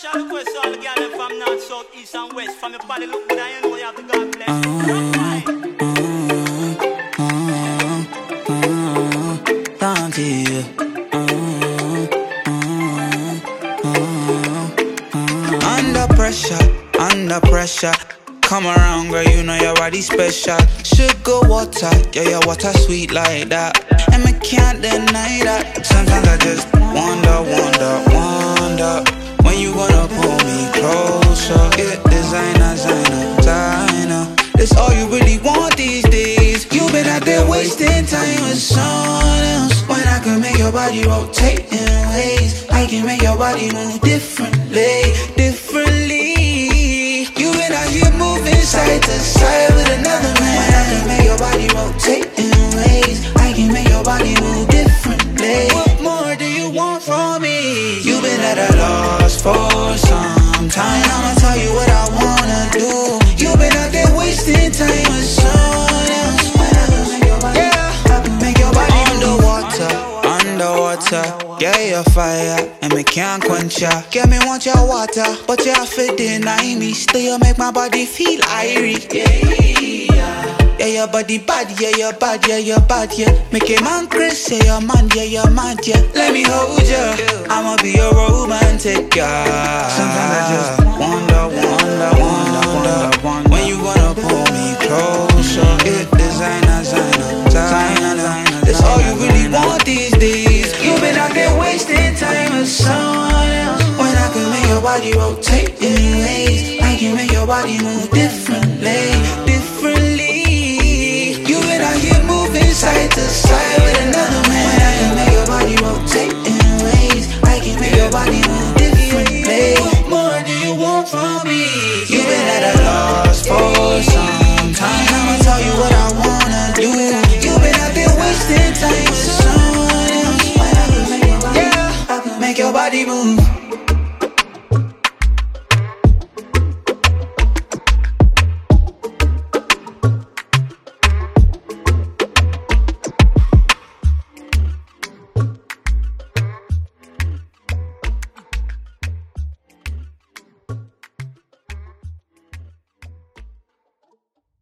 Special request to all the girls from north, south, east and west. From your body look good and you know you have the God bless. Under pressure. Come around, girl, you know your body special. Sugar water, yeah, your water sweet like that. And I can't deny that. Sometimes I just wonder when you gonna pull me closer. Get designer. That's all you really want these days. You been out there wasting time with someone else, when I can make your body rotate in ways. I can make your body move differently. You been out here moving side to side with another man. When I can make your body rotate in ways, I can make your body move differently. What more do you want from me? You been at a loss for some time. I'ma tell you what I wanna do. You been out there wasting time with someone else. When I can make your body, I can make your body underwater. Yeah, you're fire, and me can't quench ya. Get me want your water, but you have to deny me. Still you make my body feel irie. Yeah, your body bad, yeah, you're bad, yeah. Make a man crazy, yeah, you're man, yeah, you're mad, yeah. Let me hold ya, I'ma be your romantic guy. Sometimes I just wonder when you gonna pull me closer. Get designer. That's all you really want these days. You been out there wasting time with someone else, when I can make your body rotate in ways. I can make your body move different.